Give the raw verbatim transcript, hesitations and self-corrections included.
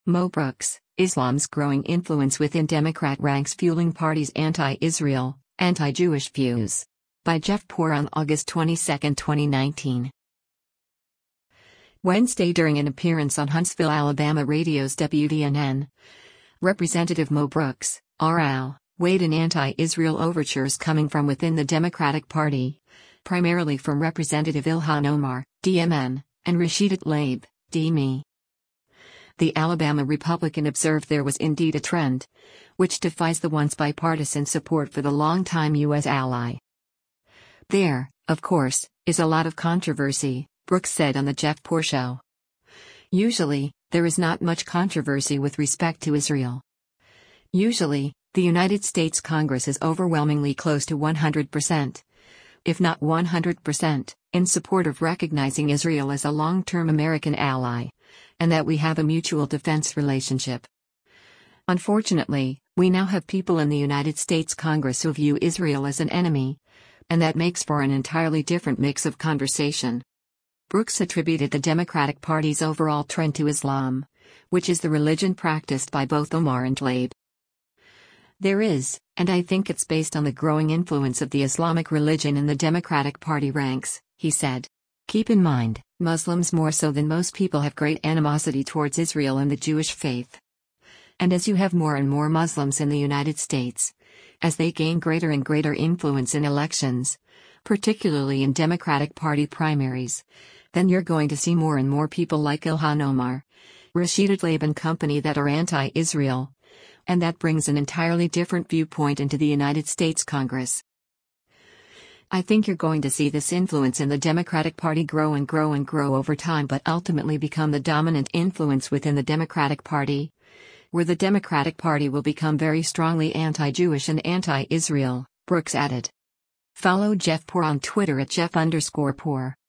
Mo Brooks, Islam's growing influence within Democrat ranks fueling party's anti-Israel, anti-Jewish views. By Jeff Poor on August twenty-second, twenty nineteen. Wednesday, during an appearance on Huntsville, Alabama radio's W D N N, Representative Mo Brooks, R L, weighed in anti-Israel overtures coming from within the Democratic Party, primarily from Representative Ilhan Omar, D M N, and Rashida Tlaib, D M E. The Alabama Republican observed there was indeed a trend, which defies the once bipartisan support for the longtime U S ally. There, of course, is a lot of controversy, Brooks said on the Jeff Poor Show. Usually, there is not much controversy with respect to Israel. Usually, the United States Congress is overwhelmingly close to one hundred percent, if not one hundred percent, in support of recognizing Israel as a long-term American ally, and that we have a mutual defense relationship. Unfortunately, we now have people in the United States Congress who view Israel as an enemy, and that makes for an entirely different mix of conversation. Brooks attributed the Democratic Party's overall trend to Islam, which is the religion practiced by both Omar and Tlaib. There is, and I think it's based on the growing influence of the Islamic religion in the Democratic Party ranks, he said. Keep in mind, Muslims more so than most people have great animosity towards Israel and the Jewish faith. And as you have more and more Muslims in the United States, as they gain greater and greater influence in elections, particularly in Democratic Party primaries, then you're going to see more and more people like Ilhan Omar, Rashida Tlaib and company that are anti-Israel, and that brings an entirely different viewpoint into the United States Congress. I think you're going to see this influence in the Democratic Party grow and grow and grow over time, but ultimately become the dominant influence within the Democratic Party, where the Democratic Party will become very strongly anti-Jewish and anti-Israel, Brooks added. Follow Jeff Poor on Twitter at Jeff underscore Poor.